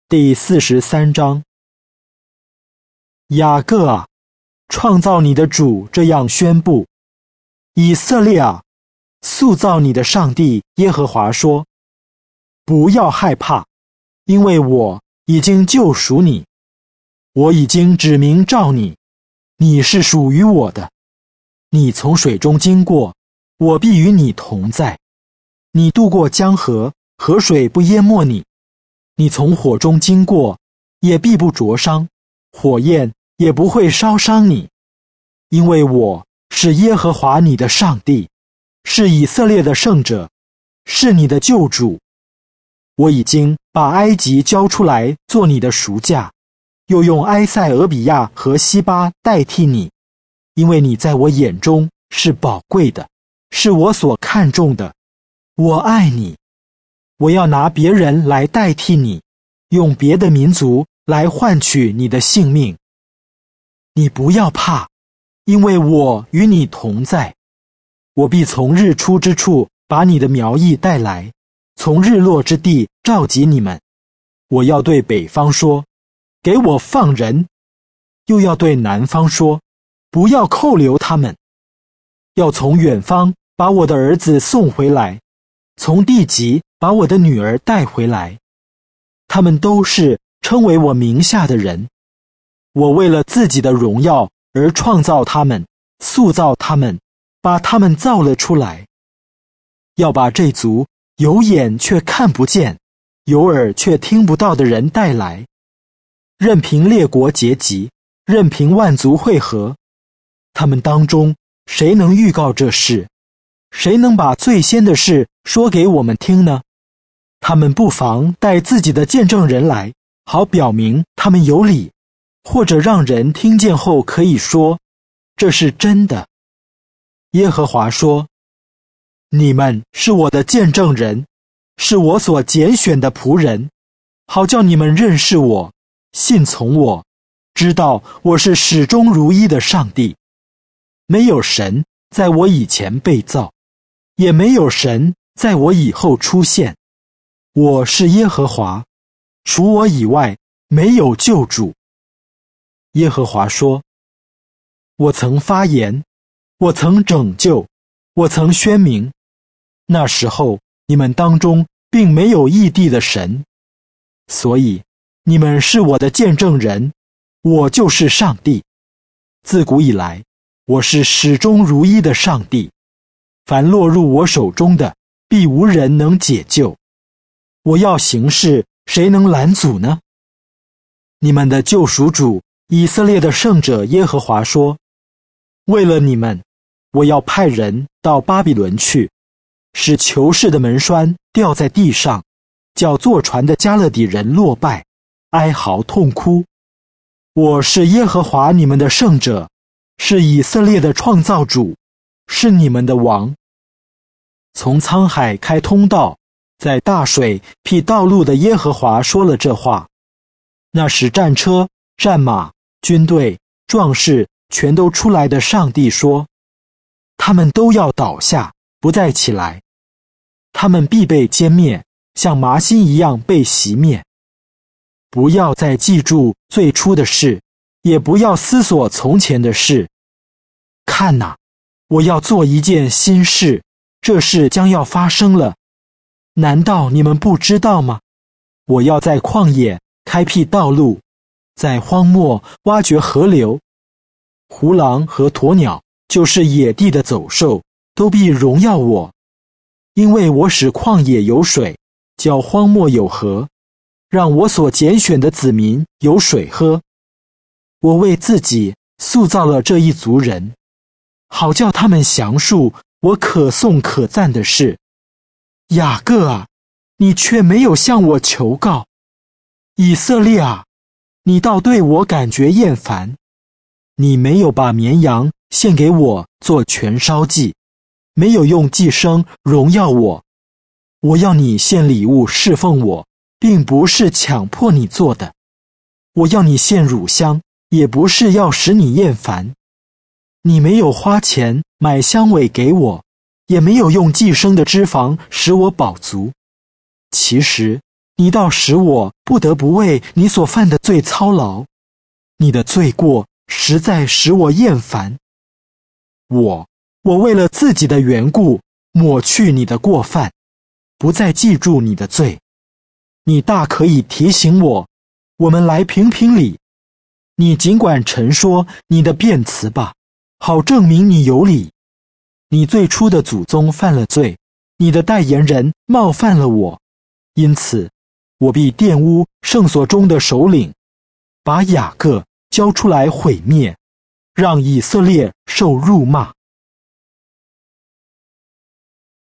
第43章。雅各啊，创造你的主这样宣布：以色列啊，塑造你的上帝耶和华说，不要害怕，因为我已经救赎你，我已经指明召你，你是属于我的。你从水中经过，我必与你同在；你渡过江河，河水不淹没你；你从火中经过，也必不灼伤，火焰也不会烧伤你。因为我是耶和华你的上帝，是以色列的圣者，是你的救主。我已经把埃及交出来做你的赎价，又用埃塞俄比亚和西巴代替你，因为你在我眼中是宝贵的，是我所看重的。我爱你，我要拿别人来代替你，用别的民族来换取你的性命。你不要怕，因为我与你同在。我必从日出之处把你的苗裔带来，从日落之地召集你们。我要对北方说，给我放人；又要对南方说，不要扣留他们。要从远方把我的儿子送回来，从地极把我的女儿带回来。他们都是称为我名下的人。我为了自己的荣耀而创造他们，塑造他们，把他们造了出来。要把这族有眼却看不见，有耳却听不到的人带来，任凭列国结集，任凭万族会合。他们当中谁能预告这事？谁能把最先的事说给我们听呢？他们不妨带自己的见证人来，好表明他们有理，或者让人听见后可以说，这是真的。耶和华说，你们是我的见证人，是我所拣选的仆人，好叫你们认识我，信从我，知道我是始终如一的上帝。没有神在我以前被造，也没有神在我以后出现。我是耶和华，除我以外没有救主。耶和华说，我曾发言，我曾拯救，我曾宣明。那时候你们当中并没有异地的神，所以你们是我的见证人，我就是上帝。自古以来，我是始终如一的上帝，凡落入我手中的，必无人能解救。我要行事，谁能拦阻呢？你们的救赎主以色列的圣者耶和华说，为了你们，我要派人到巴比伦去，使囚室的门栓掉在地上，叫坐船的加勒底人落败，哀嚎痛哭。我是耶和华你们的圣者，是以色列的创造主，是你们的王。从沧海开通道，在大水辟道路的耶和华说了这话。那时战车、战马、军队、壮士全都出来的上帝说，他们都要倒下，不再起来。他们必被歼灭，像麻薪一样被熄灭。不要再记住最初的事，也不要思索从前的事。看哪，我要做一件新事，这事将要发生了。难道你们不知道吗？我要在旷野开辟道路，在荒漠挖掘河流。胡狼和鸵鸟，就是野地的走兽，都必荣耀我，因为我使旷野有水，叫荒漠有河，让我所拣选的子民有水喝。我为自己塑造了这一族人，好叫他们详述我可颂可赞的事。雅各啊，你却没有向我求告；以色列啊，你倒对我感觉厌烦。你没有把绵羊献给我做全烧祭，没有用祭牲荣耀我。我要你献礼物侍奉我，并不是强迫你做的。我要你献乳香，也不是要使你厌烦。你没有花钱买香尾给我，也没有用寄生的脂肪使我饱足。其实你倒使我不得不为你所犯的罪操劳，你的罪过实在使我厌烦。我为了自己的缘故抹去你的过犯，不再记住你的罪。你大可以提醒我，我们来评评理。你尽管陈说你的辩词吧，好证明你有理。你最初的祖宗犯了罪，你的代言人冒犯了我，因此我必玷污圣所中的首领，把雅各交出来毁灭，让以色列受辱骂。